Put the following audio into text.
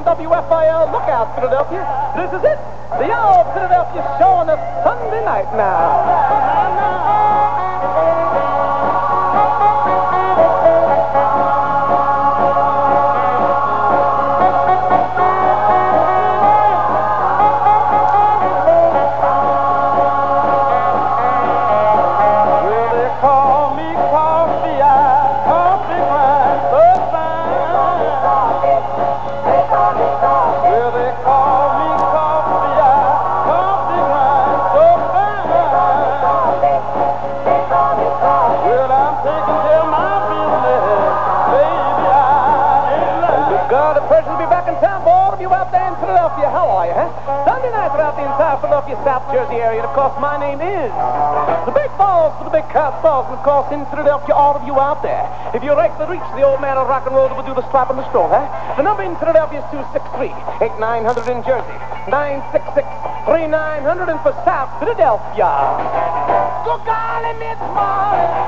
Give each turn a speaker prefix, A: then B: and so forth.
A: WFIL. Look out, Philadelphia. This is it. The Hour of Philadelphia show on a Sunday night now. How are you, huh? Sunday night throughout the entire Philadelphia, South Jersey area. And, of course, my name is the Big Balls for the Big Cosballs. And, of course, in Philadelphia, all of you out there. If you like the reach, the old man of rock and roll will do the strap and the stroll, huh? The number in Philadelphia is 263-8900 in Jersey. 966-3900 and for South Philadelphia. Go golly, Miss Molly.